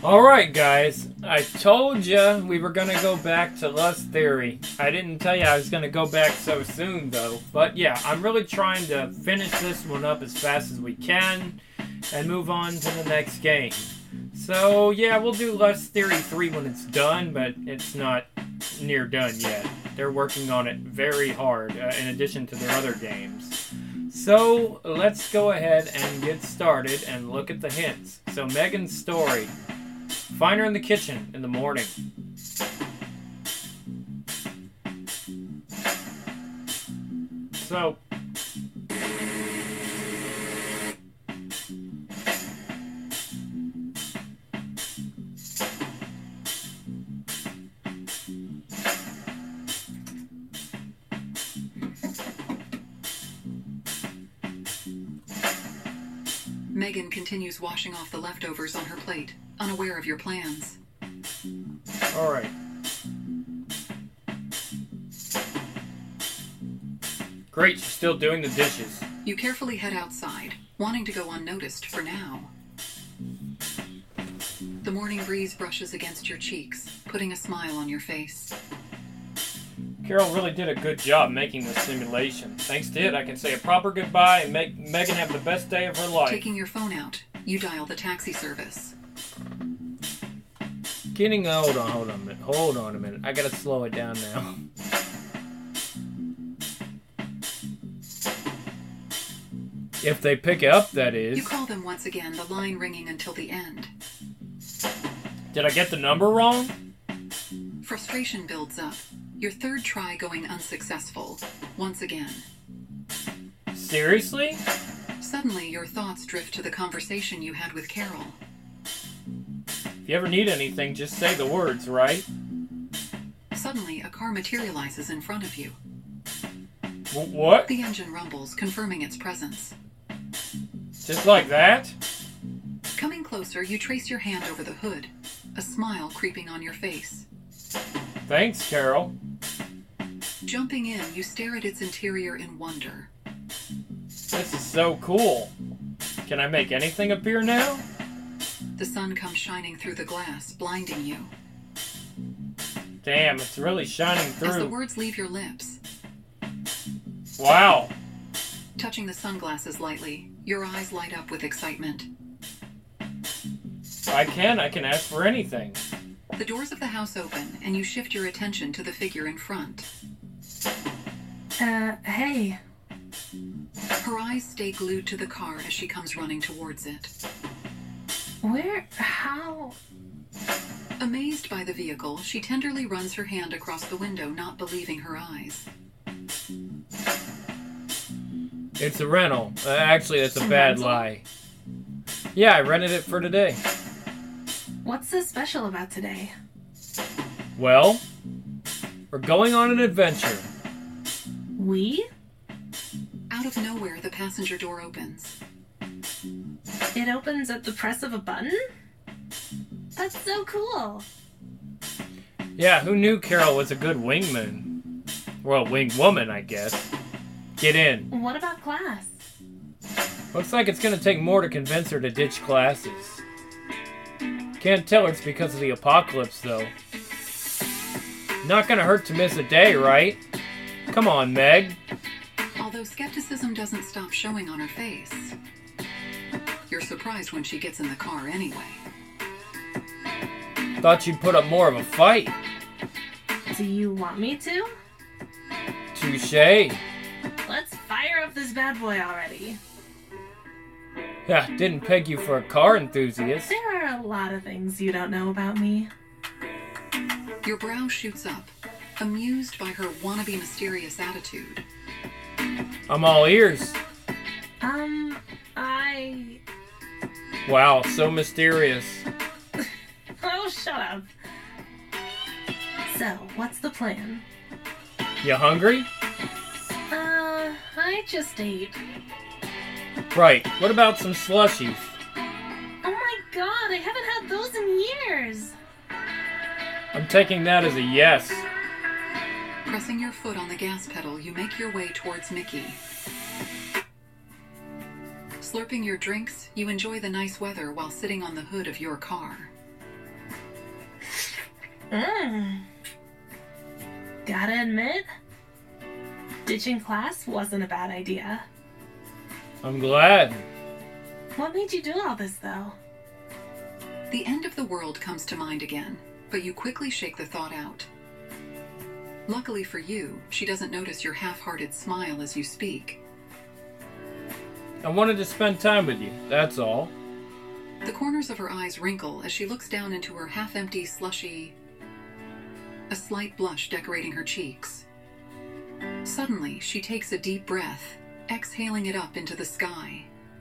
Alright guys, I told ya we were gonna go back to Lust Theory. I didn't tell ya I was gonna go back so soon though. But yeah, I'm really trying to finish this one up as fast as we can and move on to the next game. So yeah, we'll do Lust Theory 3 when it's done, but it's not near done yet. They're working on it very hard, in addition to their other games. So let's go ahead and get started and look at the hints. So Megan's story. Find her in the kitchen in the morning. So Megan continues washing off the leftovers on her plate, unaware of your plans. Alright. Great, she's still doing the dishes. You carefully head outside, wanting to go unnoticed for now. The morning breeze brushes against your cheeks, putting a smile on your face. Carol really did a good job making this simulation. Thanks to it, I can say a proper goodbye and make Megan have the best day of her life. Taking your phone out, you dial the taxi service. Hold on a minute. I gotta slow it down now. If they pick it up, that is. You call them once again, the line ringing until the end. Did I get the number wrong? Frustration builds up. Your third try going unsuccessful. Once again. Seriously? Suddenly, your thoughts drift to the conversation you had with Carol. If you ever need anything, just say the words, right? Suddenly, a car materializes in front of you. What? The engine rumbles, confirming its presence. Just like that? Coming closer, you trace your hand over the hood, a smile creeping on your face. Thanks, Carol. Jumping in, you stare at its interior in wonder. This is so cool. Can I make anything appear now? The sun comes shining through the glass, blinding you. Damn, it's really shining through. As the words leave your lips. Wow. Touching the sunglasses lightly, your eyes light up with excitement. I can ask for anything. The doors of the house open, and you shift your attention to the figure in front. Hey. Her eyes stay glued to the car as she comes running towards it. How? Amazed by the vehicle, she tenderly runs her hand across the window, not believing her eyes. It's a rental. Actually, that's a bad lie. Yeah, I rented it for today. What's so special about today? Well, we're going on an adventure. We? Out of nowhere, the passenger door opens. It opens at the press of a button? That's so cool. Yeah, who knew Carol was a good wingman? Well, wingwoman, I guess. Get in. What about class? Looks like it's gonna take more to convince her to ditch classes. Can't tell it's because of the apocalypse, though. Not gonna hurt to miss a day, right? Come on, Meg. Although skepticism doesn't stop showing on her face. You're surprised when she gets in the car anyway. Thought you'd put up more of a fight. Do you want me to? Touché. Let's fire up this bad boy already. Yeah, didn't peg you for a car enthusiast. There are a lot of things you don't know about me. Your brow shoots up, amused by her wannabe mysterious attitude. I'm all ears. Wow, so mysterious. Oh, shut up. So, what's the plan? You hungry? I just ate. Right, what about some slushies? Oh my god, I haven't had those in years. I'm taking that as a yes. Pressing your foot on the gas pedal, you make your way towards Mickey. Slurping your drinks, you enjoy the nice weather while sitting on the hood of your car. Mm. Gotta admit, ditching class wasn't a bad idea. I'm glad. What made you do all this, though? The end of the world comes to mind again, but you quickly shake the thought out. Luckily for you, she doesn't notice your half-hearted smile as you speak. I wanted to spend time with you, that's all. The corners of her eyes wrinkle as she looks down into her half-empty, slushy... a slight blush decorating her cheeks. Suddenly, she takes a deep breath, exhaling it up into the sky.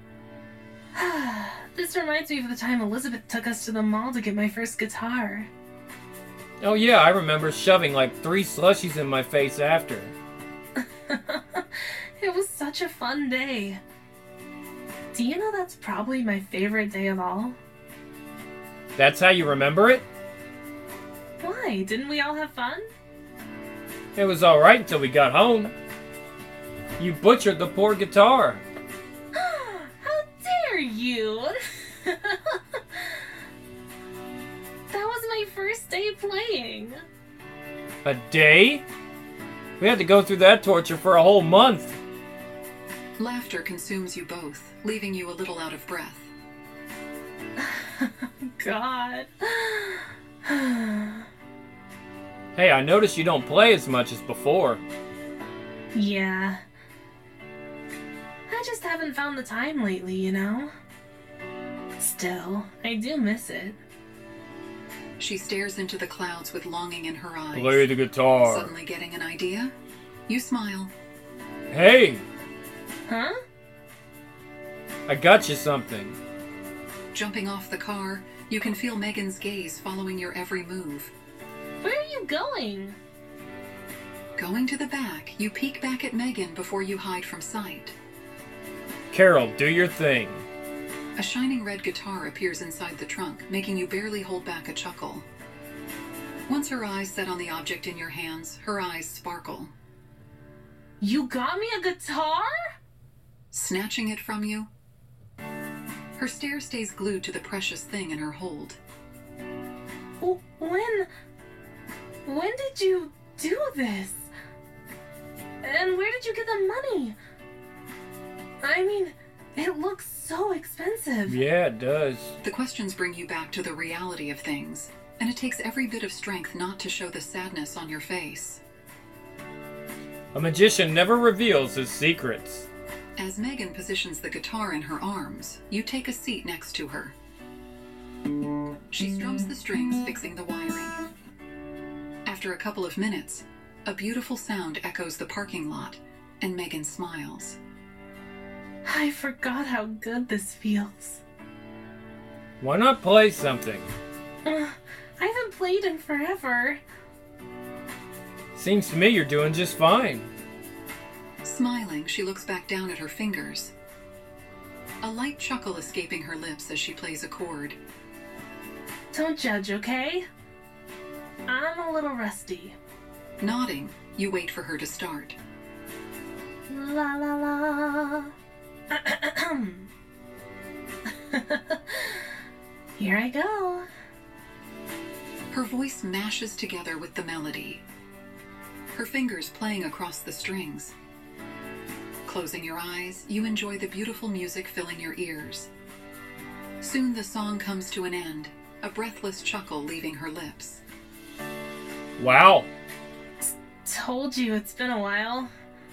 This reminds me of the time Elizabeth took us to the mall to get my first guitar. Oh yeah, I remember shoving like 3 slushies in my face after. It was such a fun day. Do you know that's probably my favorite day of all? That's how you remember it? Why? Didn't we all have fun? It was alright until we got home. You butchered the poor guitar. How dare you! That was my first day playing. A day? We had to go through that torture for a whole month. Laughter consumes you both, leaving you a little out of breath. God. Hey, I noticed you don't play as much as before. Yeah. I just haven't found the time lately, you know? Still, I do miss it. She stares into the clouds with longing in her eyes. Play the guitar. Suddenly getting an idea? You smile. Hey, Huh? I got you something. Jumping off the car, you can feel Megan's gaze following your every move. Where are you going? Going to the back, you peek back at Megan before you hide from sight. Carol, do your thing. A shining red guitar appears inside the trunk, making you barely hold back a chuckle. Once her eyes set on the object in your hands, her eyes sparkle. You got me a guitar? Snatching it from you, her stare stays glued to the precious thing in her hold. When did you do this? And where did you get the money? I mean, it looks so expensive. Yeah, it does. The questions bring you back to the reality of things, and it takes every bit of strength not to show the sadness on your face. A magician never reveals his secrets. As Megan positions the guitar in her arms, you take a seat next to her. She strums the strings, fixing the wiring. After a couple of minutes, a beautiful sound echoes the parking lot, and Megan smiles. I forgot how good this feels. Why not play something? I haven't played in forever. Seems to me you're doing just fine. Smiling, she looks back down at her fingers. A light chuckle escaping her lips as she plays a chord. Don't judge, okay? I'm a little rusty. Nodding, you wait for her to start. La la la. Here I go. Her voice mashes together with the melody, her fingers playing across the strings. Closing your eyes, you enjoy the beautiful music filling your ears. Soon the song comes to an end, a breathless chuckle leaving her lips. Wow. Told you it's been a while.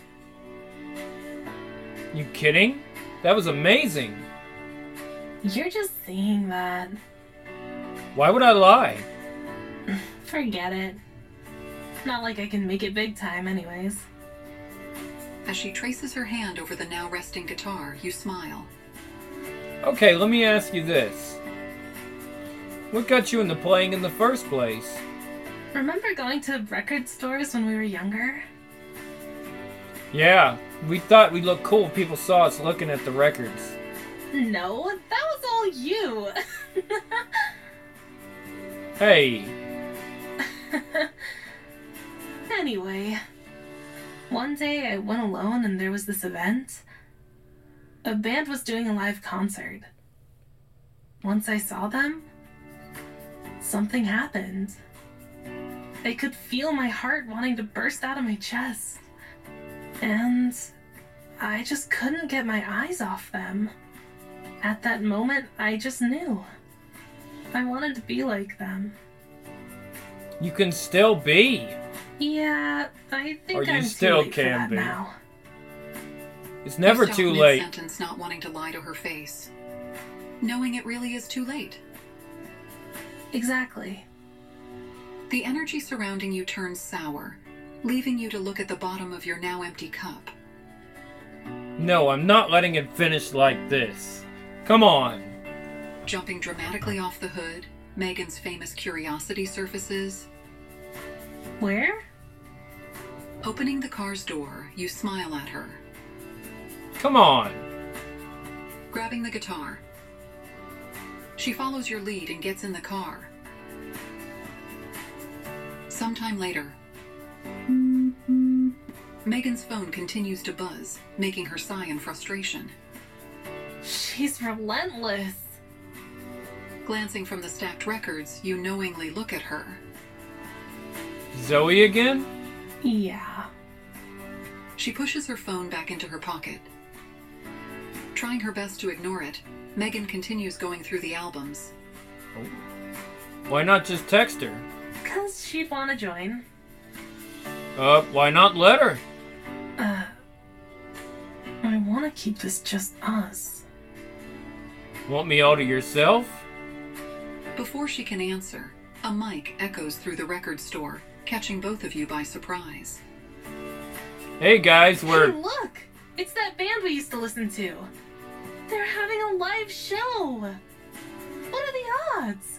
You kidding? That was amazing. You're just saying that. Why would I lie? Forget it. Not like I can make it big time anyways. As she traces her hand over the now resting guitar, you smile. Okay, let me ask you this. What got you into playing in the first place? Remember going to record stores when we were younger? Yeah, we thought we'd look cool if people saw us looking at the records. No, that was all you. Hey, Anyway, one day I went alone and there was this event. A band was doing a live concert. Once I saw them, something happened. I could feel my heart wanting to burst out of my chest. And I just couldn't get my eyes off them. At that moment, I just knew. I wanted to be like them. You can still be. Yeah, I think Or you I'm still too late for can that be. now. It's never You stop too late. mid-sentence, not wanting to lie to her face, knowing it really is too late. Exactly. The energy surrounding you turns sour, leaving you to look at the bottom of your now empty cup. No, I'm not letting it finish like this. Come on. Jumping dramatically off the hood, Megan's famous curiosity surfaces. Where? Opening the car's door, you smile at her. Come on. Grabbing the guitar. She follows your lead and gets in the car. Sometime later, Megan's phone continues to buzz, making her sigh in frustration. She's relentless. Glancing from the stacked records, you knowingly look at her. Zoe again? Yeah. She pushes her phone back into her pocket. Trying her best to ignore it, Megan continues going through the albums. Why not just text her? 'Cause she'd want to join. Why not let her? I want to keep this just us. Want me all to yourself? Before she can answer, a mic echoes through the record store, catching both of you by surprise. Hey guys, we're... Hey, look! It's that band we used to listen to. They're having a live show. What are the odds?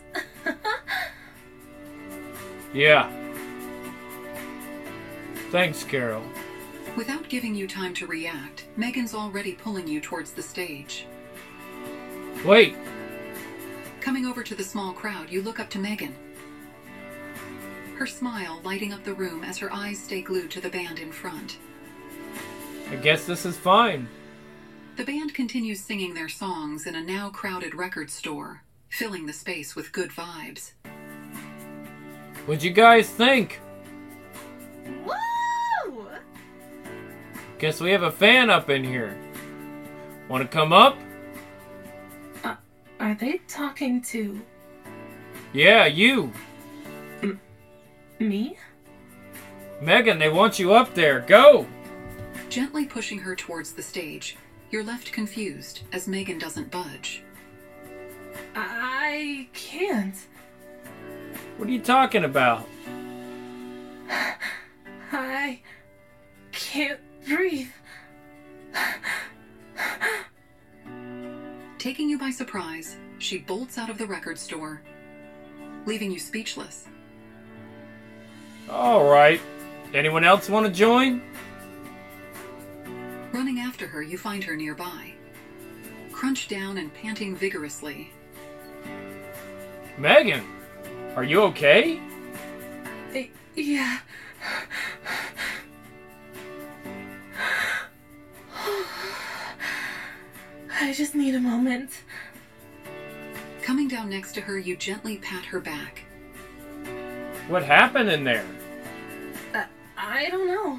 Yeah. Thanks, Carol. Without giving you time to react, Megan's already pulling you towards the stage. Wait. Coming over to the small crowd, you look up to Megan. Her smile lighting up the room as her eyes stay glued to the band in front. I guess this is fine. The band continues singing their songs in a now crowded record store, filling the space with good vibes. What'd you guys think? Woo! Guess we have a fan up in here. Want to come up? Are they talking to Yeah, you. me? Megan, they want you up there. Go! Gently pushing her towards the stage, you're left confused as Megan doesn't budge. I can't. What are you talking about? I can't breathe. Taking you by surprise, she bolts out of the record store, leaving you speechless. Alright. Anyone else want to join? Running after her, you find her nearby. Crunched down and panting vigorously. Megan, are you okay? Yeah. I just need a moment. Coming down next to her, you gently pat her back. What happened in there? I don't know.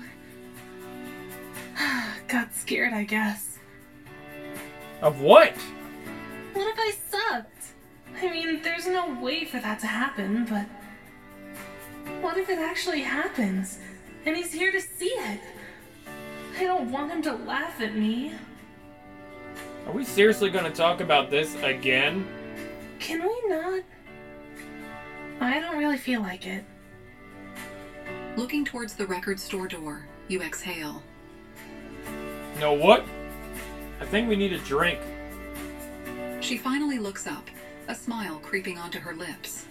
Got scared, I guess. Of what? What if I sucked? I mean, there's no way for that to happen, but... What if it actually happens? And he's here to see it? I don't want him to laugh at me. Are we seriously going to talk about this again? Can we not? I don't really feel like it. Looking towards the record store door, you exhale. Know what? I think we need a drink. She finally looks up, a smile creeping onto her lips.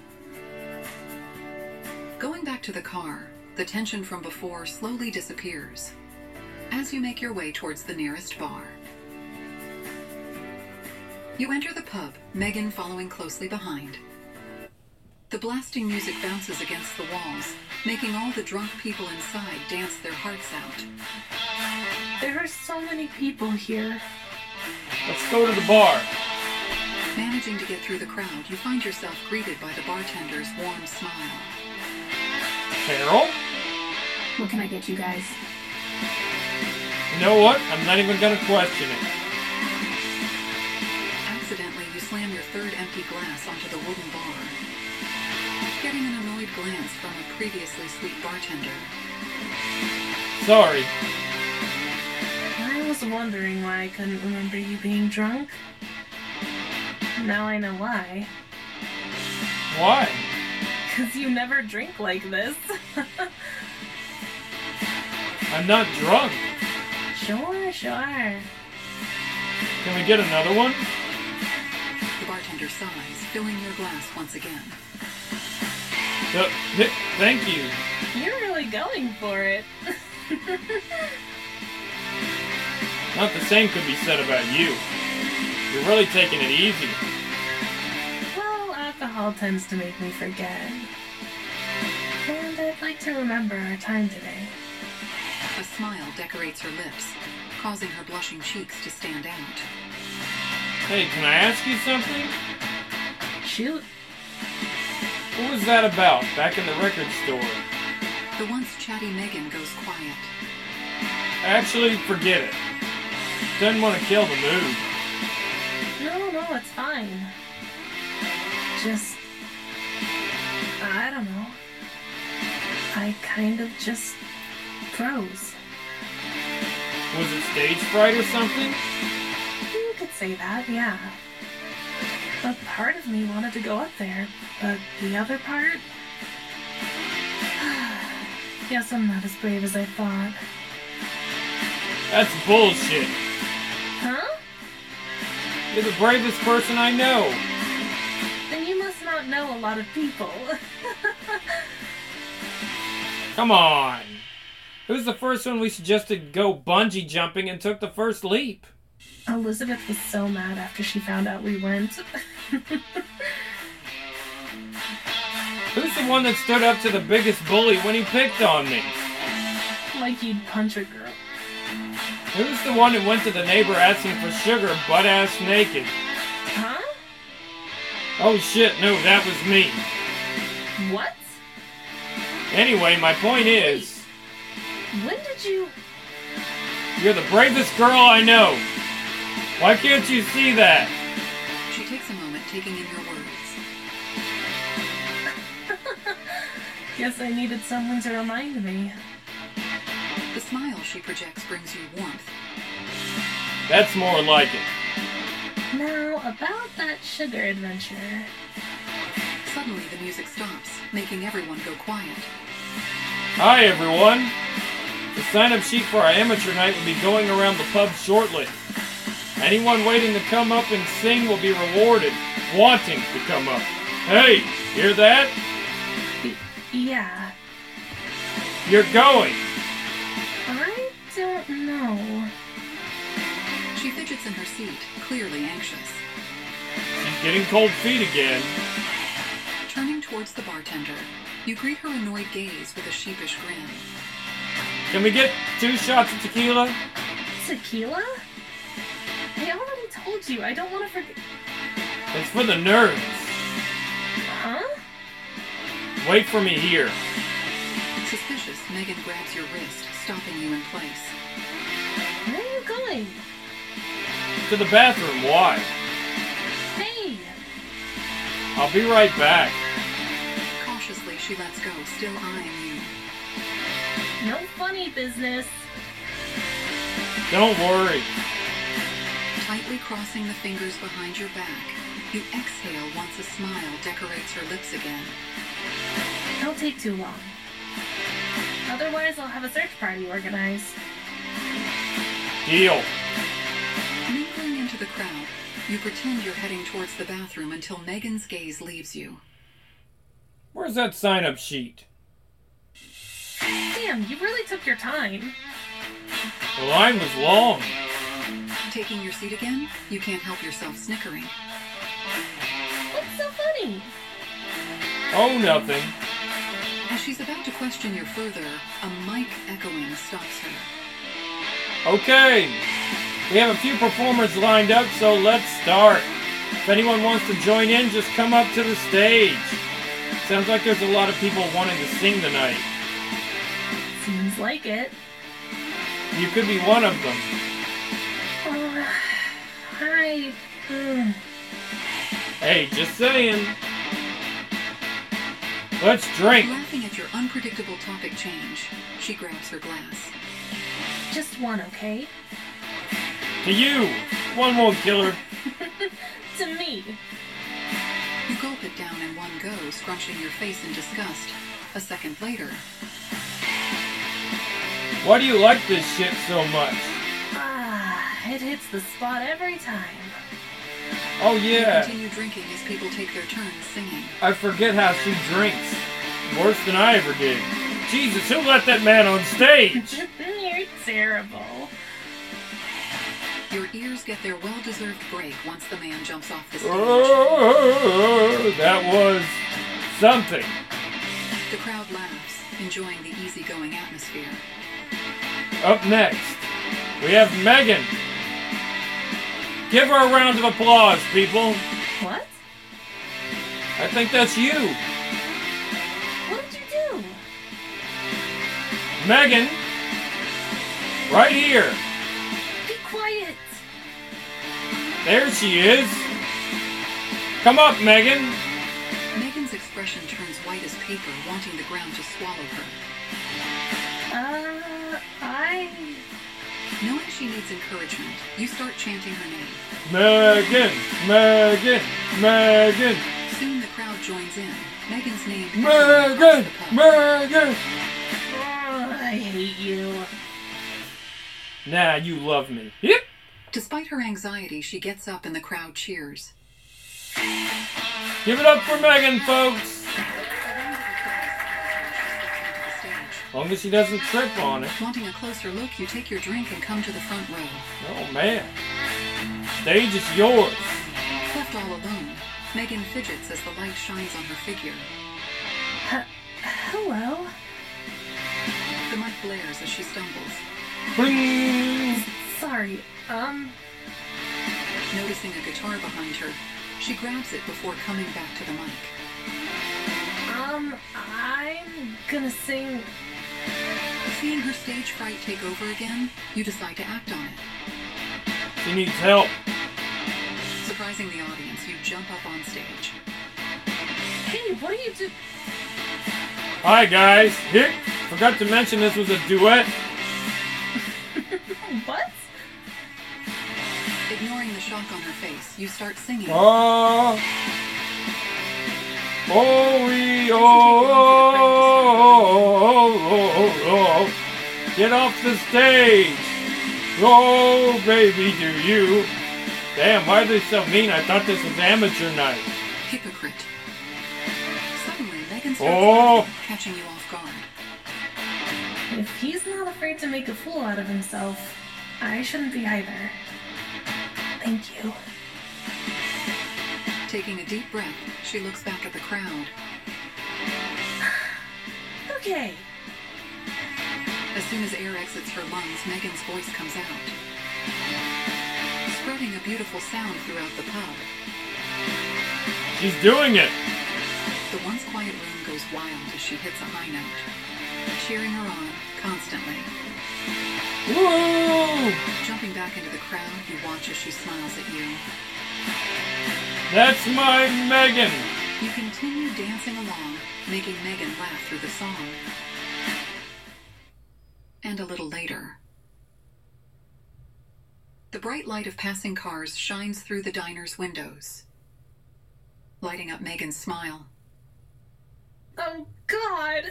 Going back to the car, the tension from before slowly disappears as you make your way towards the nearest bar. You enter the pub, Megan following closely behind. The blasting music bounces against the walls, making all the drunk people inside dance their hearts out. There are so many people here. Let's go to the bar. Managing to get through the crowd, you find yourself greeted by the bartender's warm smile. Carol? What can I get you guys? You know what? I'm not even gonna question it. Accidentally, you slam your third empty glass onto the wooden bar, getting an annoyed glance from a previously sweet bartender. Sorry. I was wondering why I couldn't remember you being drunk. Now I know why. Why? 'Cause you never drink like this. I'm not drunk. Sure. Can we get another one? The bartender sighs, filling your glass once again. Thank you. You're really going for it. Not the same could be said about you. You're really taking it easy. Well, alcohol tends to make me forget. And I'd like to remember our time today. A smile decorates her lips, causing her blushing cheeks to stand out. Hey, can I ask you something? Shoot. What was that about back in the record store? The once chatty Megan goes quiet. Actually, forget it. Didn't want to kill the mood. No, it's fine. Just... I don't know. I kind of just froze. Was it stage fright or something? You could say that, yeah. A part of me wanted to go up there, but the other part... Guess I'm not as brave as I thought. That's bullshit. Huh? You're the bravest person I know. Then you must not know a lot of people. Come on. Who's the first one we suggested go bungee jumping and took the first leap? Elizabeth was so mad after she found out we went. Who's the one that stood up to the biggest bully when he picked on me? Like you'd punch a girl. Who's the one that went to the neighbor asking for sugar butt-ass naked? Huh? Oh shit, no, that was me. What? Anyway, my point is... When did you... You're the bravest girl I know. Why can't you see that? She takes a moment, taking in your words. Guess I needed someone to remind me. The smile she projects brings you warmth. That's more like it. Now, about that sugar adventure. Suddenly, the music stops, making everyone go quiet. Hi, everyone. The sign-up sheet for our amateur night will be going around the pub shortly. Anyone waiting to come up and sing will be rewarded, wanting to come up. Hey, hear that? Yeah. You're going. I don't know. She fidgets in her seat, clearly anxious. She's getting cold feet again. Turning towards the bartender, you greet her annoyed gaze with a sheepish grin. Can we get 2 shots of tequila? Tequila? I already told you, I don't want to forget... It's for the nerds. Huh? Wait for me here. Suspicious, Megan grabs your wrist, stopping you in place. Where are you going? To the bathroom, why? Hey! I'll be right back. Cautiously, she lets go, still eyeing you. No funny business. Don't worry. Tightly crossing the fingers behind your back, you exhale once a smile decorates her lips again. Don't take too long. Otherwise, I'll have a search party organized. Deal. Mingling into the crowd, you pretend you're heading towards the bathroom until Megan's gaze leaves you. Where's that sign-up sheet? Damn, you really took your time. The line was long. Taking your seat again, you can't help yourself snickering. What's so funny? Oh, nothing. As she's about to question you further, a mic echoing stops her. Okay. We have a few performers lined up, so let's start. If anyone wants to join in, just come up to the stage. Sounds like there's a lot of people wanting to sing tonight. Seems like it. You could be one of them. Hey, just saying. Let's drink. Laughing at your unpredictable topic change, she grabs her glass. Just one, okay? To you. One won't kill her. To me. You gulp it down in one go, scrunching your face in disgust. A second later... Why do you like this shit so much? It hits the spot every time. Oh yeah. You continue drinking as people take their turns singing. I forget how she drinks. Worse than I ever did. Jesus, who let that man on stage? You're terrible. Your ears get their well-deserved break once the man jumps off the stage. Oh, that was something. The crowd laughs, enjoying the easygoing atmosphere. Up next, we have Megan. Give her a round of applause, people. What? I think that's you. What did you do? Megan. Right here. Be quiet. There she is. Come up, Megan. Megan's expression turns white as paper, wanting the ground to swallow her. Knowing she needs encouragement, you start chanting her name. Megan, Megan, Megan. Soon the crowd joins in. Megan's name. Megan, Megan. I hate you. Nah, you love me. Yep. Despite her anxiety, she gets up and the crowd cheers. Give it up for Megan, folks. As long as she doesn't trip on it. Wanting a closer look, you take your drink and come to the front row. Oh, man. Stage is yours. Left all alone, Megan fidgets as the light shines on her figure. Hello? The mic blares as she stumbles. Bling. Sorry, Noticing a guitar behind her, she grabs it before coming back to the mic. I'm gonna sing... Seeing her stage fright take over again, you decide to act on it. She needs help. Surprising the audience, you jump up on stage. Hey, what are you doing? Hi, guys. Here. Forgot to mention this was a duet. What? Ignoring the shock on her face, you start singing. Oh. Oh, get off the stage. Oh, baby, do you. Damn, why are they so mean? I thought this was amateur night. Hypocrite. Suddenly, Megan starts catching you off guard. If he's not afraid to make a fool out of himself, I shouldn't be either. Thank you. Taking a deep breath, she looks back at the crowd. Okay. As soon as air exits her lungs, Megan's voice comes out, spreading a beautiful sound throughout the pub. She's doing it. The once quiet room goes wild as she hits a high note, cheering her on constantly. Woo! Jumping back into the crowd, you watch as she smiles at you. That's my Megan. You continue dancing along, making Megan laugh through the song. And a little later, the bright light of passing cars shines through the diner's windows, lighting up Megan's smile. Oh, God.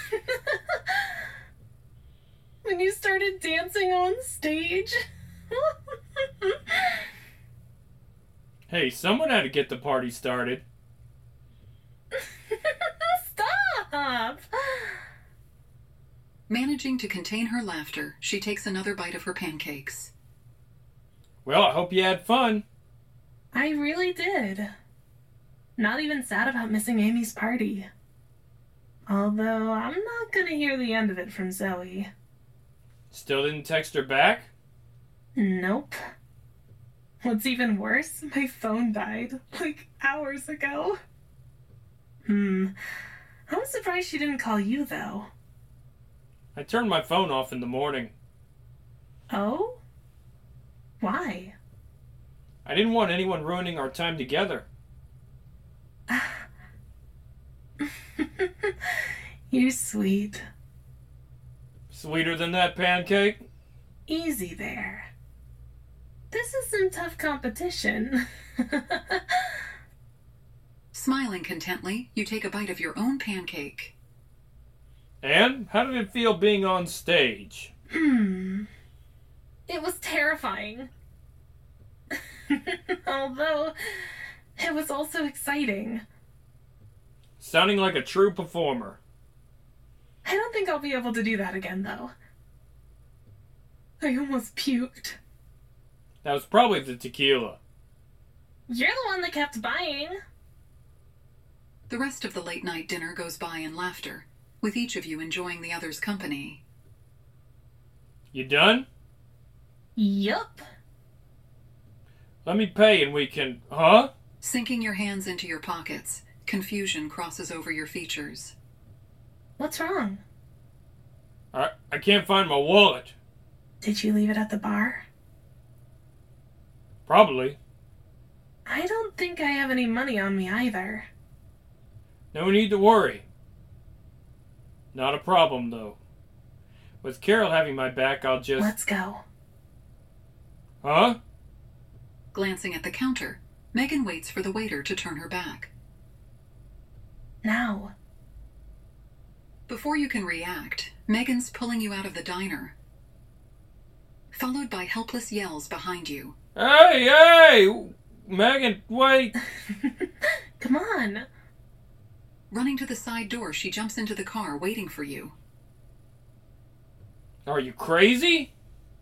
When you started dancing on stage. Hey, someone had to get the party started. Stop! Managing to contain her laughter, she takes another bite of her pancakes. Well, I hope you had fun. I really did. Not even sad about missing Amy's party. Although I'm not gonna hear the end of it from Zoe. Still didn't text her back? Nope. What's even worse, my phone died, like hours ago. I'm surprised she didn't call you, though. I turned my phone off in the morning. Oh? Why? I didn't want anyone ruining our time together. You're sweet. Sweeter than that pancake? Easy there. This is some tough competition. Smiling contently, you take a bite of your own pancake. And how did it feel being on stage? It was terrifying. Although, it was also exciting. Sounding like a true performer. I don't think I'll be able to do that again, though. I almost puked. That was probably the tequila. You're the one that kept buying. The rest of the late-night dinner goes by in laughter, with each of you enjoying the other's company. You done? Yup. Let me pay and we can... Huh? Sinking your hands into your pockets, confusion crosses over your features. What's wrong? I can't find my wallet. Did you leave it at the bar? Probably. I don't think I have any money on me either. No need to worry. Not a problem, though. With Carol having my back, I'll just... Let's go. Huh? Glancing at the counter, Megan waits for the waiter to turn her back. Now. Before you can react, Megan's pulling you out of the diner, followed by helpless yells behind you. Hey, hey! Megan, wait! Come on. Running to the side door, she jumps into the car, waiting for you. Are you crazy?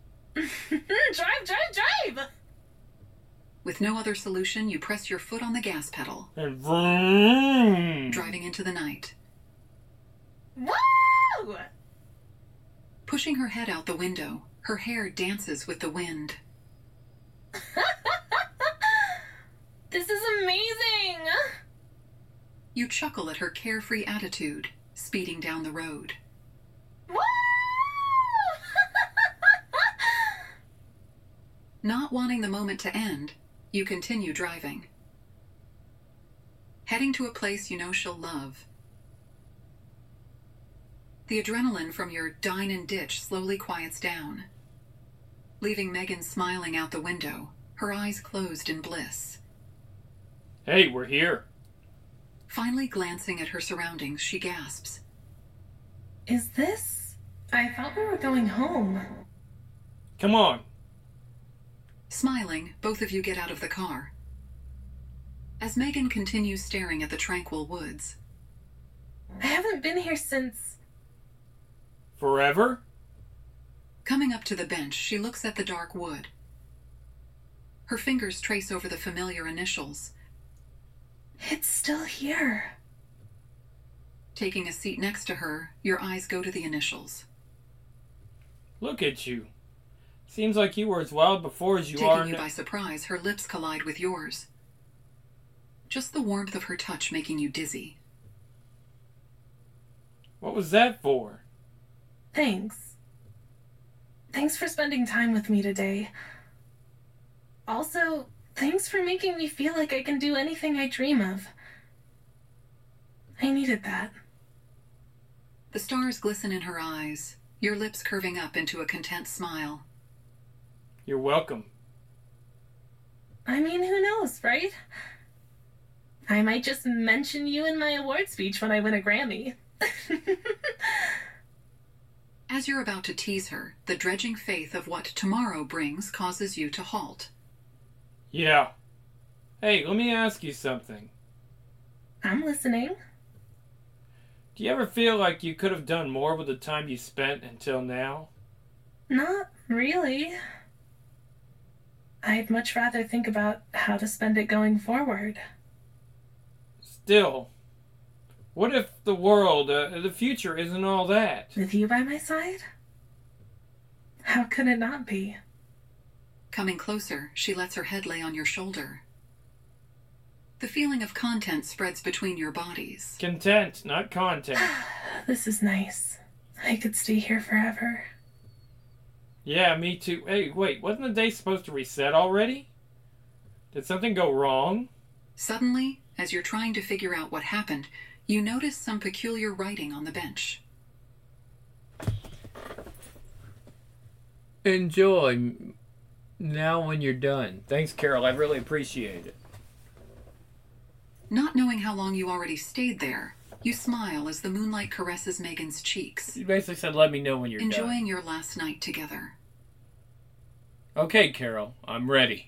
Drive! With no other solution, you press your foot on the gas pedal, And vroom! driving into the night. Woo! Pushing her head out the window, her hair dances with the wind. This is amazing! You chuckle at her carefree attitude, speeding down the road. Woo! Not wanting the moment to end, you continue driving. Heading to a place you know she'll love. The adrenaline from your dine and ditch slowly quiets down, leaving Megan smiling out the window, her eyes closed in bliss. Hey, we're here. Finally glancing at her surroundings, she gasps. Is this... I thought we were going home. Come on. Smiling, both of you get out of the car. As Megan continues staring at the tranquil woods. I haven't been here since... Forever? Coming up to the bench, she looks at the dark wood. Her fingers trace over the familiar initials. It's still here. Taking a seat next to her, your eyes go to the initials. Look at you. Seems like you were as wild before as you are Taking you now. by surprise, her lips collide with yours. Just the warmth of her touch making you dizzy. What was that for? Thanks. Thanks for spending time with me today. Also, thanks for making me feel like I can do anything I dream of. I needed that. The stars glisten in her eyes, your lips curving up into a content smile. You're welcome. I mean, who knows, right? I might just mention you in my award speech when I win a Grammy. As you're about to tease her, the dredging faith of what tomorrow brings causes you to halt. Yeah. Hey, let me ask you something. I'm listening. Do you ever feel like you could have done more with the time you spent until now? Not really. I'd much rather think about how to spend it going forward. Still, what if the world, the future isn't all that? With you by my side? How could it not be? Coming closer, she lets her head lay on your shoulder. The feeling of content spreads between your bodies. Content, not content. This is nice. I could stay here forever. Yeah, me too. Hey, wait, wasn't the day supposed to reset already? Did something go wrong? Suddenly, as you're trying to figure out what happened, you notice some peculiar writing on the bench. Enjoy. Now when you're done. Thanks, Carol. I really appreciate it. Not knowing how long you already stayed there, you smile as the moonlight caresses Megan's cheeks. You basically said, let me know when you're Enjoying done. your last night together. Okay, Carol. I'm ready.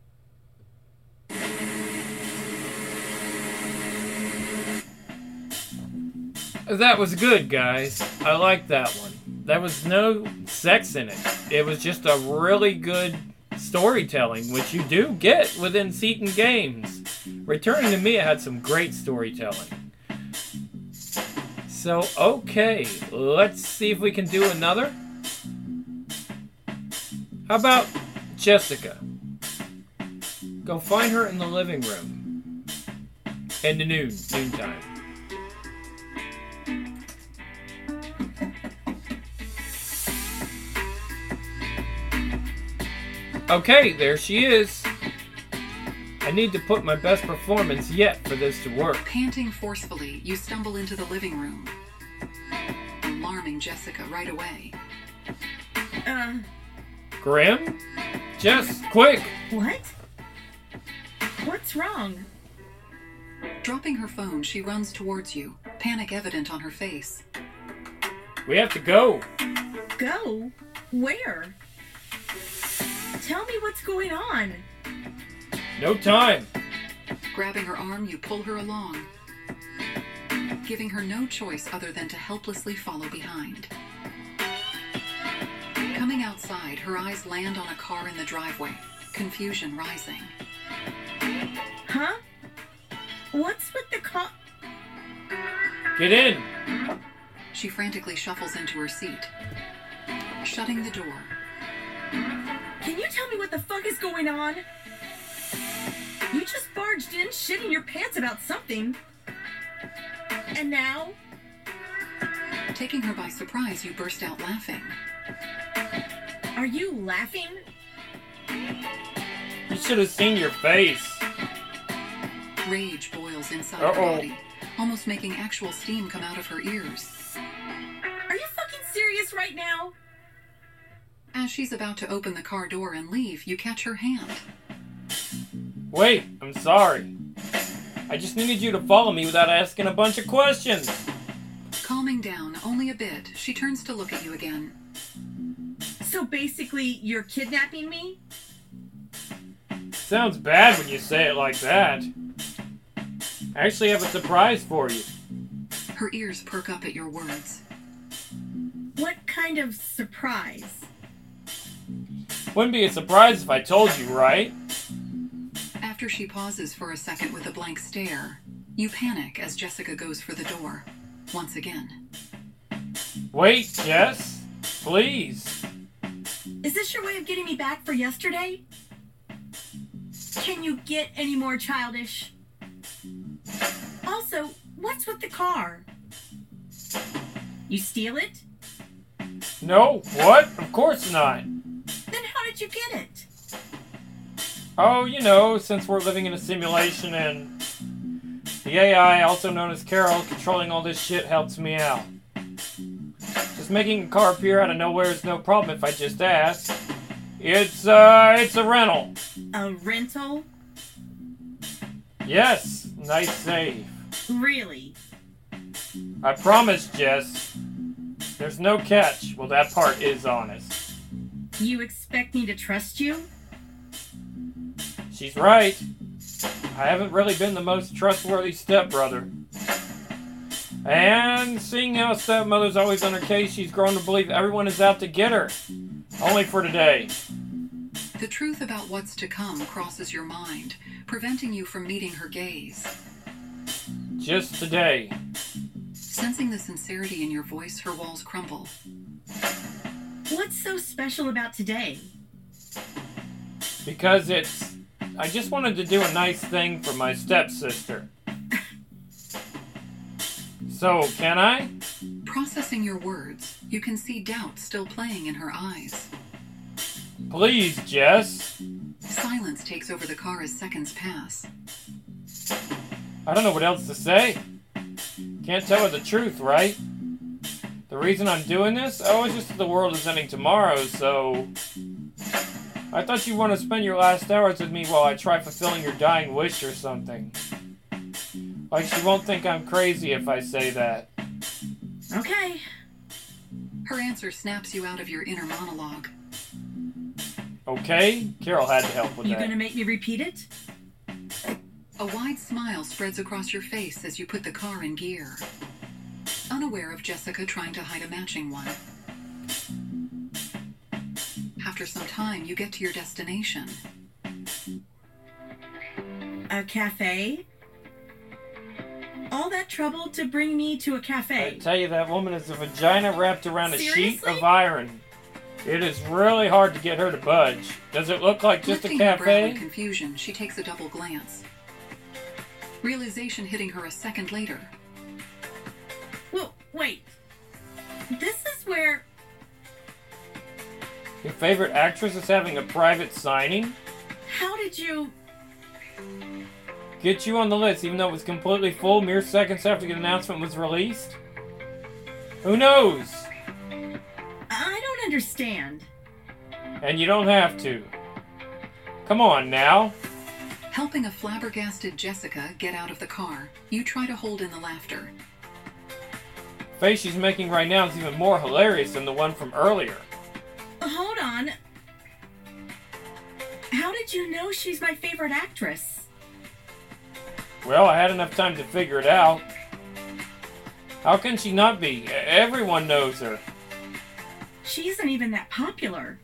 That was good, guys. I like that one. There was no sex in it. It was just a really good storytelling, which you do get within Seton games. Returning to Me, it had some great storytelling. So, okay, let's see if we can do another. How about Jessica? Go find her in the living room. In the noontime. Okay, there she is. I need to put my best performance yet for this to work. Panting forcefully, you stumble into the living room, alarming Jessica right away. Grim? Jess, quick! What? What's wrong? Dropping her phone, she runs towards you, panic evident on her face. We have to go. Go? Where? Tell me what's going on. No time. Grabbing her arm, you pull her along, giving her no choice other than to helplessly follow behind. Coming outside, her eyes land on a car in the driveway, confusion rising. Huh? What's with the car? Get in. She frantically shuffles into her seat, shutting the door. Can you tell me what the fuck is going on? You just barged in, shitting your pants about something. And now? Taking her by surprise, you burst out laughing. Are you laughing? You should have seen your face. Rage boils inside her body, almost making actual steam come out of her ears. Are you fucking serious right now? As she's about to open the car door and leave, you catch her hand. Wait, I'm sorry. I just needed you to follow me without asking a bunch of questions. Calming down only a bit, she turns to look at you again. So basically, you're kidnapping me? Sounds bad when you say it like that. I actually have a surprise for you. Her ears perk up at your words. What kind of surprise? Wouldn't be a surprise if I told you, right? After she pauses for a second with a blank stare, you panic as Jessica goes for the door, once again. Wait, Jess, please. Is this your way of getting me back for yesterday? Can you get any more childish? Also, what's with the car? You steal it? No, what? Of course not. Then how did you get it? Oh, you know, since we're living in a simulation and the AI, also known as Carol, controlling all this shit helps me out. Just making a car appear out of nowhere is no problem if I just ask. It's a rental. A rental? Yes, nice save. Really? I promise, Jess. There's no catch. Well, that part is honest. You expect me to trust you? She's right. I haven't really been the most trustworthy stepbrother. And seeing how stepmother's always on her case, she's grown to believe everyone is out to get her. Only for today. The truth about what's to come crosses your mind, preventing you from meeting her gaze. Just today. Sensing the sincerity in your voice, her walls crumble. What's so special about today? Because it's I just wanted to do a nice thing for my stepsister. So, can I? Processing your words, you can see doubt still playing in her eyes. Please, Jess. Silence takes over the car as seconds pass. I don't know what else to say. Can't tell her the truth, right? The reason I'm doing this? Oh, it's just that the world is ending tomorrow, so... I thought you'd want to spend your last hours with me while I try fulfilling your dying wish or something. Like she won't think I'm crazy if I say that. Okay. Her answer snaps you out of your inner monologue. Okay? Carol had to help with You that. gonna make me repeat it? A wide smile spreads across your face as you put the car in gear. Unaware of Jessica trying to hide a matching one. After some time, you get to your destination. A cafe? All that trouble to bring me to a I cafe? tell you, that woman is a vagina wrapped around a sheet Seriously? of iron. It is really hard to get her to budge. Does it look like just a Lifting her brow in cafe? confusion, she takes a double glance. Realization hitting her a second later. Well, wait. This is where... Your favorite actress is having a private signing? How did you... Get you on the list even though it was completely full mere seconds after the announcement was released? Who knows? I don't understand. And you don't have to. Come on now. Helping a flabbergasted Jessica get out of the car, you try to hold in the laughter. The face she's making right now is even more hilarious than the one from earlier. Hold on. How did you know she's my favorite actress? Well, I had enough time to figure it out. How can she not be? Everyone knows her. She isn't even that popular.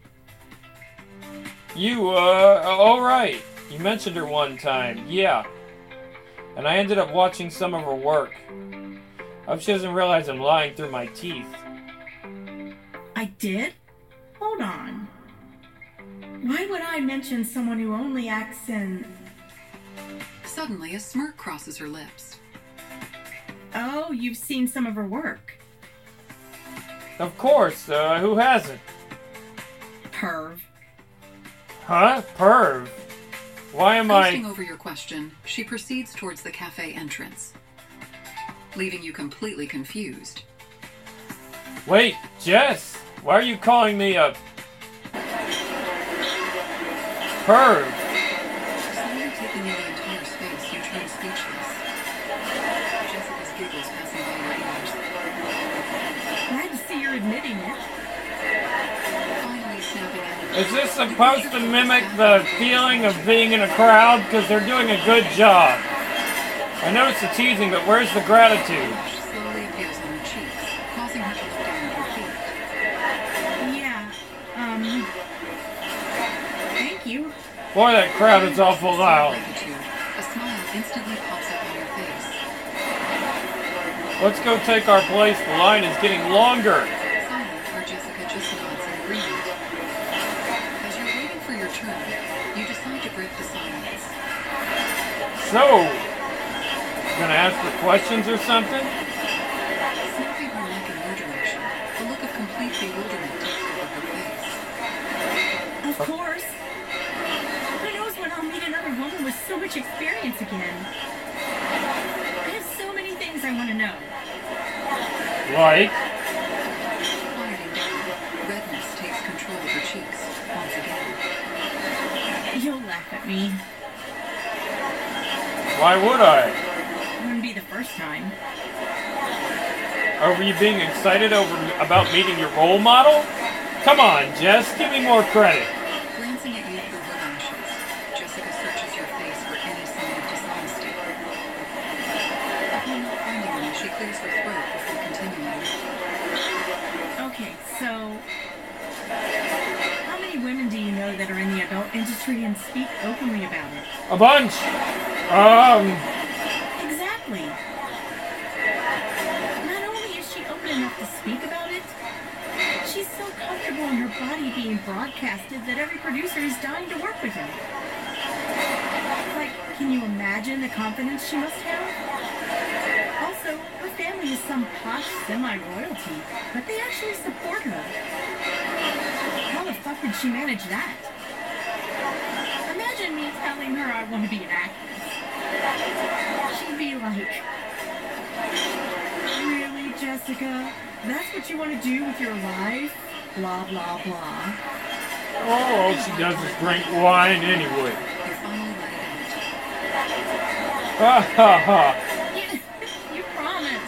You, alright. You mentioned her one time, yeah. And I ended up watching some of her work. I hope she doesn't realize I'm lying through my teeth. I did? Hold on. Why would I mention someone who only acts in... Suddenly, a smirk crosses her lips. Oh, you've seen some of her work. Of course, who hasn't? Perv. Huh? Perv? Why am Posting I... over your question, she proceeds towards the cafe entrance, leaving you completely confused. Wait, Jess! Why are you calling me a... perv? Slowly taking in the entire space, you turn speechless. Jessica's giggles passing by your ears. Glad to see you're admitting it. Finally snapping out of Is this supposed to mimic the feeling of being in a crowd? Because they're doing a good job. I know it's the teasing, but where's the gratitude? Flush slowly appears on her cheeks, causing her to look down at her feet. Yeah, thank you. Boy, that crowd is awful loud. Gratitude. A smile instantly pops up on your face. Let's go take our place. The line is getting longer. Silent, where Jessica just nods in agreement. As you're waiting for your turn, you decide to break the silence. So, gonna ask for questions or something? Snapping her neck in your direction, a look of complete bewilderment takes over her face. Of course. Who knows when I'll meet another woman with so much experience again? I have so many things I want to know. Like, Quieting down, redness takes control of her cheeks once again. You'll laugh at me. why would I? Wouldn't be the first time. Are you being excited about meeting your role model? Come on, Jess, give me more credit. Glancing at you through her lashes, Jessica searches your face for any sign of dishonesty. Upon not finding any, she clears her throat before continuing. Okay, so... How many women do you know that are in the adult industry and speak openly about it? A bunch. Exactly. Not only is she open enough to speak about it, she's so comfortable in her body being broadcasted that every producer is dying to work with her. Can you imagine the confidence she must have? Also, her family is some posh semi-royalty, but they actually support her. How the fuck did she manage that? Imagine me telling her I want to be an actress. She'd be like, really, Jessica? That's what you want to do with your life? Blah, blah, blah. Oh, all she does is drink wine anyway. You finally let it out. Ha ha ha. You promise.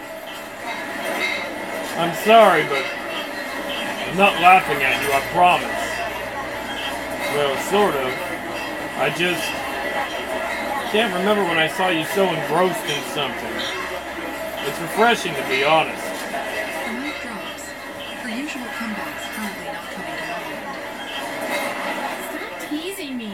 I'm sorry, but I'm not laughing at you, I promise. Well, sort of. I just can't remember when I saw you so engrossed in something. It's refreshing, to be honest. Her mouth drops. Her usual comebacks currently not coming to mind. Stop teasing me.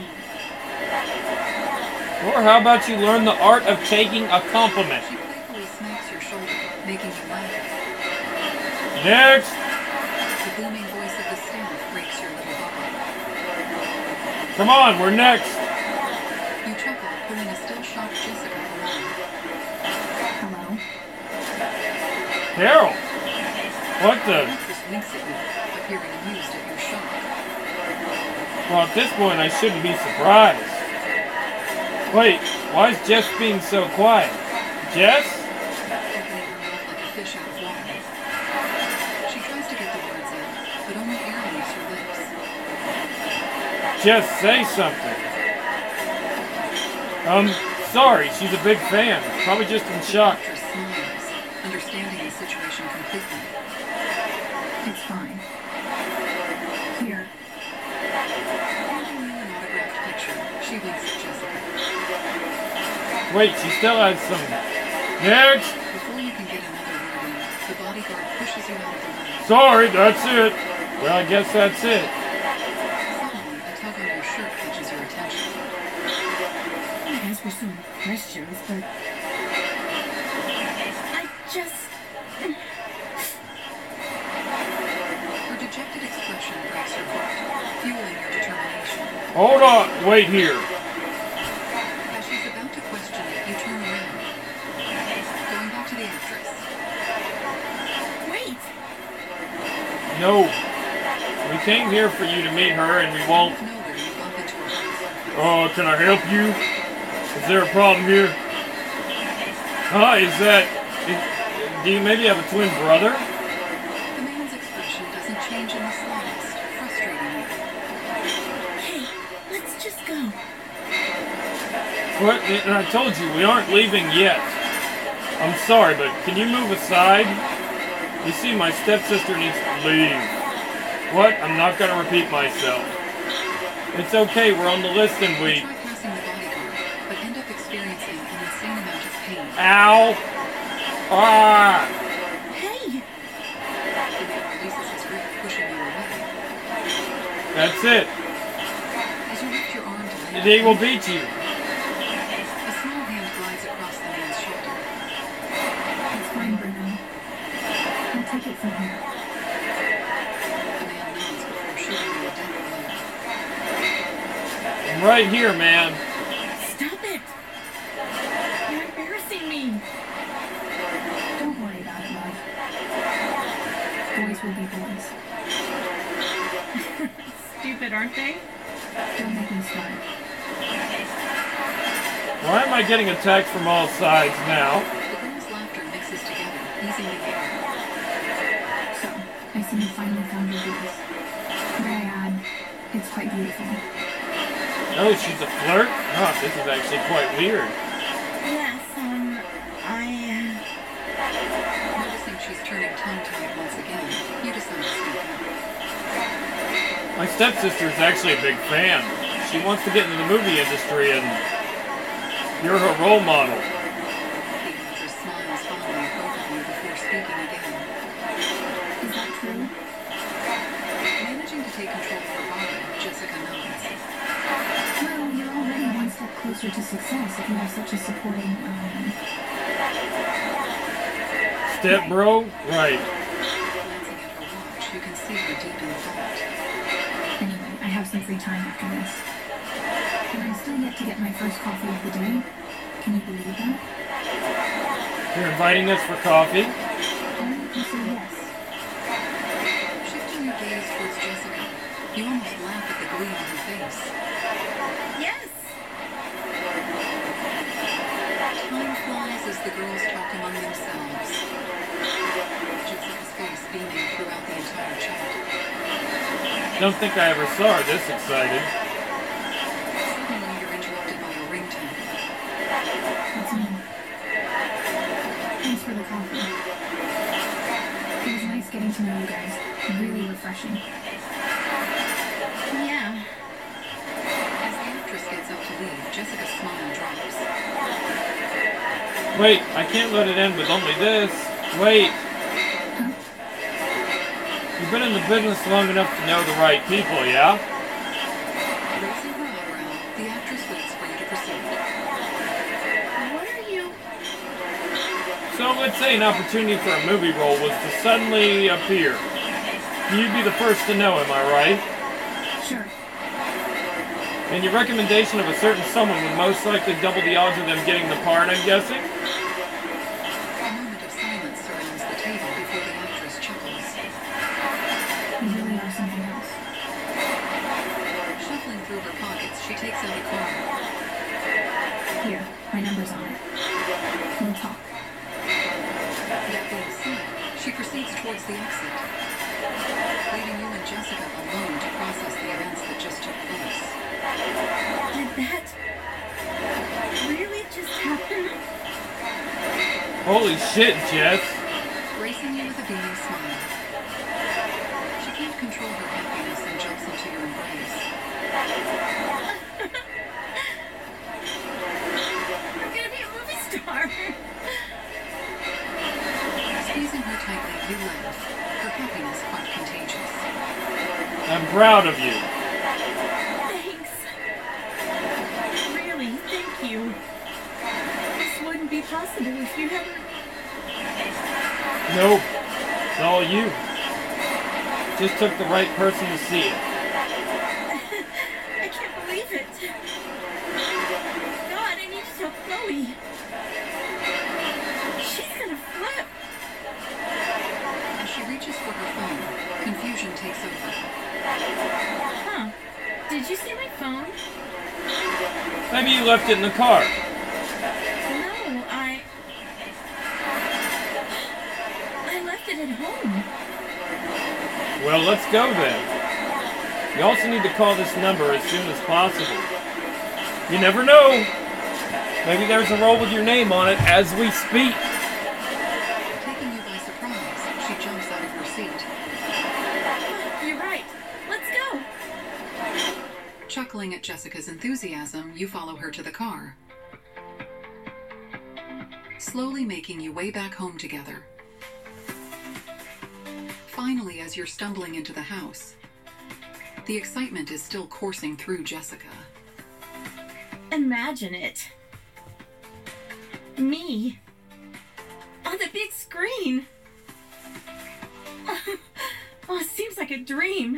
Or how about you learn the art of taking a compliment? She playfully smacks your shoulder, making you laugh. Next! The booming voice of the staff breaks your little bubble. Come on, we're next! You chuckle, pulling a still shocked Jessica along. Hello? Carol! What The the? actress winks at you, appearing amused at your shock. Well, at this point, I shouldn't be surprised. Wait, why is Jess being so quiet? Jess? Opening her mouth like a fish out of water. She tries to get the words out, but only air leaves her lips. Jess, say something. Sorry, she's a big fan. Probably just in The shock. actress smiles, understanding the situation completely. It's fine. Here. Handing you an autographed picture, she winks at Jessica. Wait, she still has some. Next! Before you can get another word in, the bodyguard pushes you out of the way. Sorry, that's it. Well, I guess that's it. Suddenly, a tug on your shirt catches your attention. I asked for some questions, but I just... Her dejected expression breaks your heart, fueling your determination. Hold on, wait here. As she's about to question it, you turn around. Going back to the actress. Wait! No. We came here for you to meet her and we won't. Out of nowhere, you bump into her hard surface. Oh, can I help you? Is there a problem here? Huh, do you maybe have a twin brother? The man's expression doesn't change in the slightest, frustrating you. Hey, let's just go. What? And I told you, we aren't leaving yet. I'm sorry, but can you move aside? You see, my stepsister needs to leave. What? I'm not gonna repeat myself. It's okay, we're on the list and You we... try passing the bodyguard, but end up experiencing an insane amount of pain. Ow! Ah! Hey! The man releases his grip, pushing you away. That's it. As you lift your arm to land, They will beat you. a small hand glides across the man's shoulder. It's fine, Bruno. I'll take it from here. The man nods before shooting you a death glare. I'm right here, man. Stop it! You're embarrassing me! Don't worry about it, love. Boys will be boys. Stupid, aren't they? Don't make me start. Why am I getting attacked from all sides now? The girl's laughter mixes together, easing the air. So, I see you finally found your voice. May I add, it's quite beautiful. Oh, she's a flirt? Oh, this is actually quite weird. Yes, Noticing she's turning tongue-tied once again, you decide to speak up. My stepsister is actually a big fan. She wants to get into the movie industry and you're her role model. The actress smiles fondly at both of you before speaking again. Is that true? Managing to take control of her body, Jessica nods. Well, you're already one step closer to success if you have such a supporting, Step bro? Right. Glancing at her watch, you can see her deep in thought. Anyway, I have some free time after this. And I'm still yet to get my first coffee of the day. Can you believe that? You're inviting us for coffee? Only you can say yes. Shifting your gaze towards Jessica, you almost laugh at the glee on her face. Yes! Time flies as the girls talk among themselves. Jessica's face beaming throughout the entire chat. Don't think I ever saw her this excited. Suddenly, you're interrupted by a ringtone. That's me. Thanks for the coffee. It was nice getting to know you guys. Really refreshing. Yeah. As the actress gets up to leave, Jessica's smile drops. Wait, I can't let it end with only this. Wait. You've been in the business long enough to know the right people, yeah? Raising her eyebrow, the actress waits for you to proceed. What are you... So let's say an opportunity for a movie role was to suddenly appear. You'd be the first to know, am I right? Sure. And your recommendation of a certain someone would most likely double the odds of them getting the part, I'm guessing? A moment of silence surrounds the table before the actress chuckles. You really are something else. Shuffling through her pockets, she takes out a card. Here, my number's on it. We'll talk. That being said, she proceeds towards the exit, leaving you and Jessica alone to process the events that just took place. Did that really just happen? Holy shit, Jess. Gracing you with a beaming smile. She can't control her happiness and jumps into your embrace. I'm gonna be a movie star. Squeezing her tightly, you laugh, her happiness quite contagious. I'm proud of you. Thanks. Really, thank you. This wouldn't be possible if you hadn't... Nope. It's all you. Just took the right person to see it. I can't believe it. God, I need to tell Chloe. She's gonna flip. As she reaches for her phone, confusion takes over. Huh. Did you see my phone? Maybe you left it in the car. No, I left it at home. Well, let's go then. You also need to call this number as soon as possible. You never know. Maybe there's a roll with your name on it as we speak. Taking you by surprise, she jumps out of her seat. You're right. Let's go. Chuckling at Jessica's enthusiasm, you follow her to the car, slowly making your way back home together. Finally, as you're stumbling into the house, the excitement is still coursing through Jessica. Imagine it. Me. On the big screen. Oh, it seems like a dream.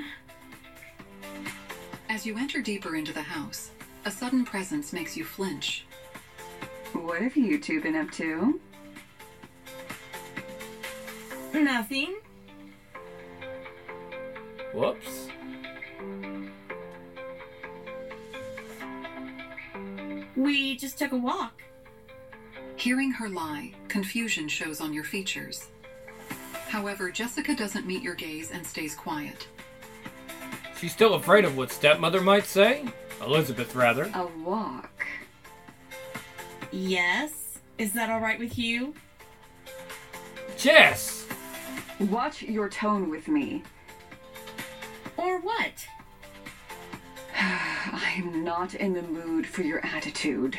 As you enter deeper into the house, a sudden presence makes you flinch. What have you two been up to? Nothing. Whoops. We just took a walk. Hearing her lie, confusion shows on your features. However, Jessica doesn't meet your gaze and stays quiet. She's still afraid of what stepmother might say? Elizabeth, rather. A walk. Yes. Is that all right with you? Jess! Watch your tone with me. Or what? I'm not in the mood for your attitude.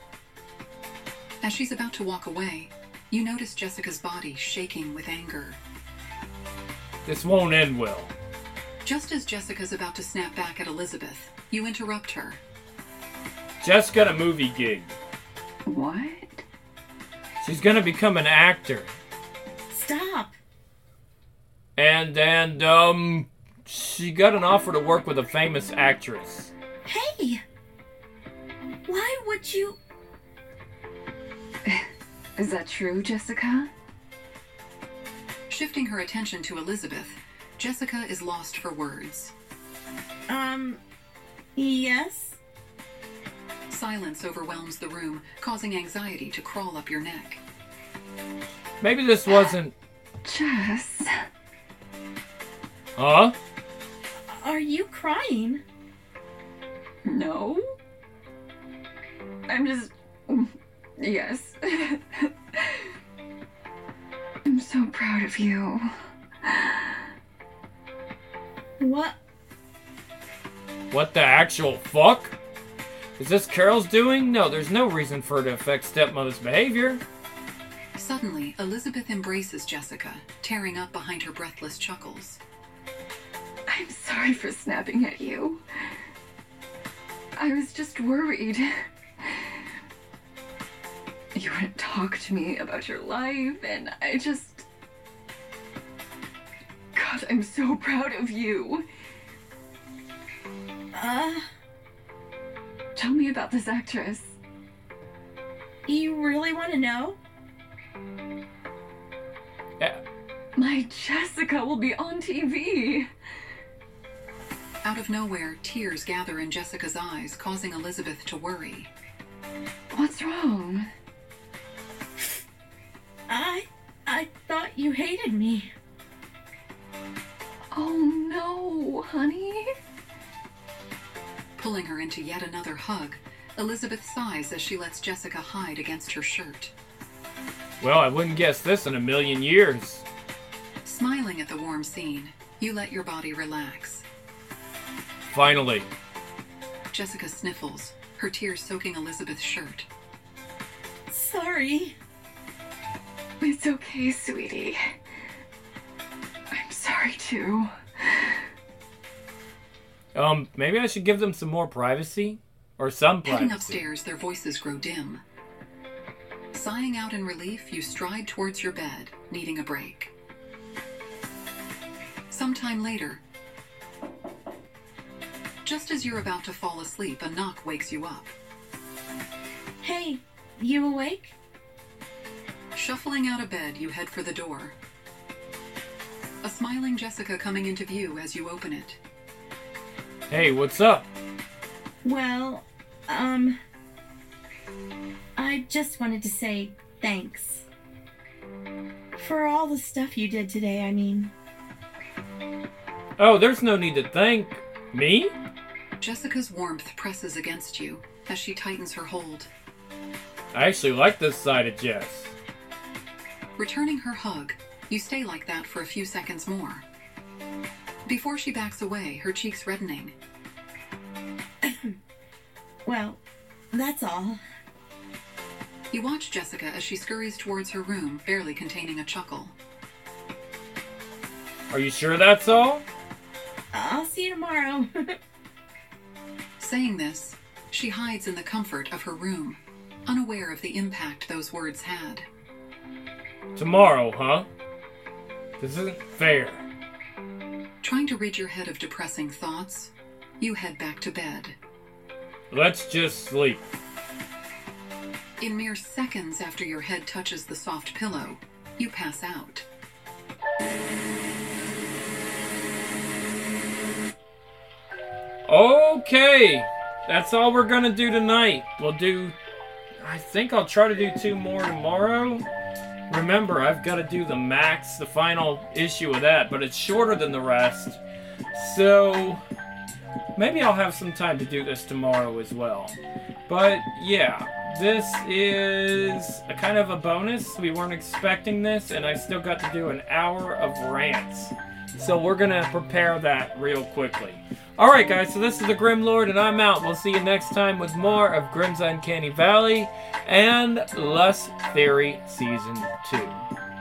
As she's about to walk away, you notice Jessica's body shaking with anger. This won't end well. Just as Jessica's about to snap back at Elizabeth, you interrupt her. Jess got a movie gig. What? She's gonna become an actor. Stop. And she got an offer to work with a famous actress. Hey! Why would you... Is that true, Jessica? Shifting her attention to Elizabeth, Jessica is lost for words. Yes? Silence overwhelms the room, causing anxiety to crawl up your neck. Maybe this wasn't... Jess... Huh? Are you crying? No? I'm just... Yes. I'm so proud of you. What? What the actual fuck? Is this Carol's doing? No, there's no reason for her to affect stepmother's behavior. Suddenly, Elizabeth embraces Jessica, tearing up behind her breathless chuckles. I'm sorry for snapping at you. I was just worried. You wouldn't talk to me about your life, and I just... God, I'm so proud of you. Tell me about this actress. You really want to know? Yeah. My Jessica will be on TV. Out of nowhere, tears gather in Jessica's eyes, causing Elizabeth to worry. What's wrong? I thought you hated me. Oh no, honey. Pulling her into yet another hug, Elizabeth sighs as she lets Jessica hide against her shirt. Well, I wouldn't guess this in a million years. Smiling at the warm scene, you let your body relax. Finally. Jessica sniffles, her tears soaking Elizabeth's shirt. Sorry. It's okay, sweetie. I'm sorry too. Maybe I should give them some more privacy? Or some privacy. Heading upstairs, their voices grow dim. Sighing out in relief, you stride towards your bed, needing a break. Sometime later, just as you're about to fall asleep, a knock wakes you up. Hey, you awake? Shuffling out of bed, you head for the door. A smiling Jessica coming into view as you open it. Hey, what's up? Well, I just wanted to say thanks. For all the stuff you did today, I mean. Oh, there's no need to thank me? Jessica's warmth presses against you as she tightens her hold. I actually like this side of Jess. Returning her hug, you stay like that for a few seconds more. Before she backs away, her cheeks reddening. Well, that's all. You watch Jessica as she scurries towards her room, barely containing a chuckle. Are you sure that's all? I'll see you tomorrow. Saying this, she hides in the comfort of her room, unaware of the impact those words had. Tomorrow, huh? This isn't fair. Trying to rid your head of depressing thoughts, you head back to bed. Let's just sleep. In mere seconds after your head touches the soft pillow, you pass out. Okay, that's all we're gonna do tonight. I think I'll try to do 2 more tomorrow. Remember, I've got to do the Max, the final issue of that, but it's shorter than the rest. So, maybe I'll have some time to do this tomorrow as well. But, yeah, this is a kind of a bonus. We weren't expecting this, and I still got to do an hour of rants. So we're going to prepare that real quickly. Alright guys, so this is the Grim Lord, and I'm out. We'll see you next time with more of Grimm's Uncanny Valley and Lust Theory Season 2.